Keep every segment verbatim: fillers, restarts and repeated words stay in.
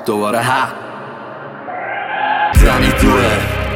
دوباره ها زنی توه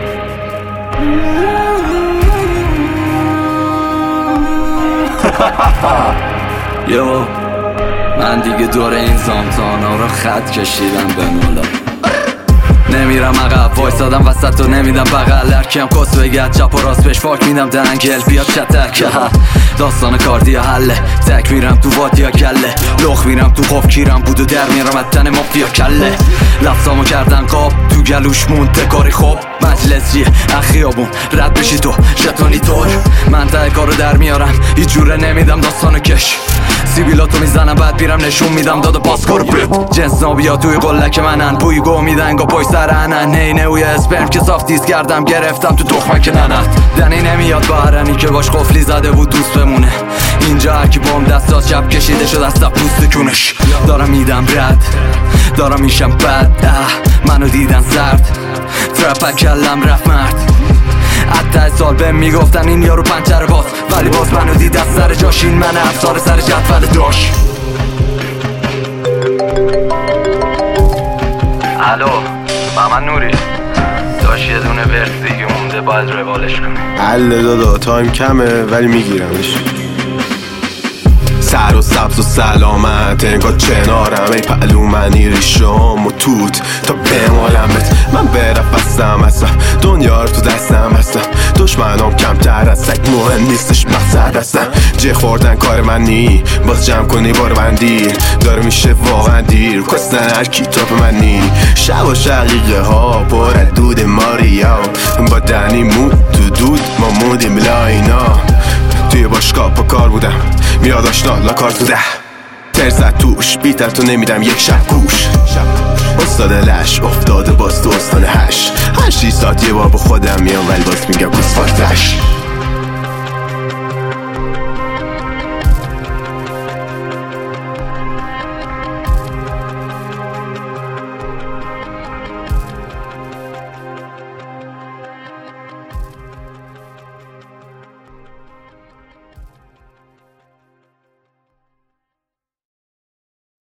یو من دیگه دور این زامتانا رو خط کشیدم به مولا نمیرم عقب وایسادم وسط و نمیدم بغل هرکیم کس بگد چپ و راست بهش فاک میدم دنگل بیاد چتک داستان کاردی حله تک میرم تو وادیا کله لخ میرم تو خوف کیرم بود و در میرم اتن مافیا کله لفظامو کردن قاب تو گلوش مونده کاری خوب مجلسیه اخیابون رد بشی تو شتانی طور من ته کارو در میارم هیچ جوره نمیدم داستانو کش سیبیلاتو میزنم بعد بیرم نشون میدم داده پاسکارو برد جنس نابیا توی قلک منن بوی گو میدن گا پای سرنن نینه اوی اسپرم که سافتیز کردم گرفتم تو تخمک ننت دنی نمیاد با هرنی که باش قفلی زده بود دوست بمونه اینجا هرکی بام دستات شب کشیده شد از تب پوست کونش دارم میدم رد دارم میشم بد منو دیدن سرد ترپک کلم رفت مرد حتی سال بهم میگفتن این یارو پنچر باز ولی باز منو دید از سر جاش این من افسار سر جدول داش الو مامان نوری داشت یه دونه ورس دیگه مونده باید روالش کنه حل دادا تایم کمه ولی میگیرمش سر و سبز و سلامت انگاه کنارم ای پهلو منی ریشام و توت تا بمالمت من برفستم اصلا دنیا رو تو دستم هستم دشمنام کمتر از سگ مهم نیستش مقصد هستم جه خوردن کار من نی باز جمع کنی بار بندی داره میشه واقعا دیر کستن هر کتاب من نی شب و شقیقه ها پر دود ماریا با دنی مود تو دود ما مودیم لاینا توی باشگاه پا کار بودم میاد آشنا لاکار تو ده ترزت توش بیتر تو نمیدم یک شب گوش استاد لش افتاده باز تو استان هش هر شیش ساعت یه بار با خودم میام ولی باز میگم کس فاکتش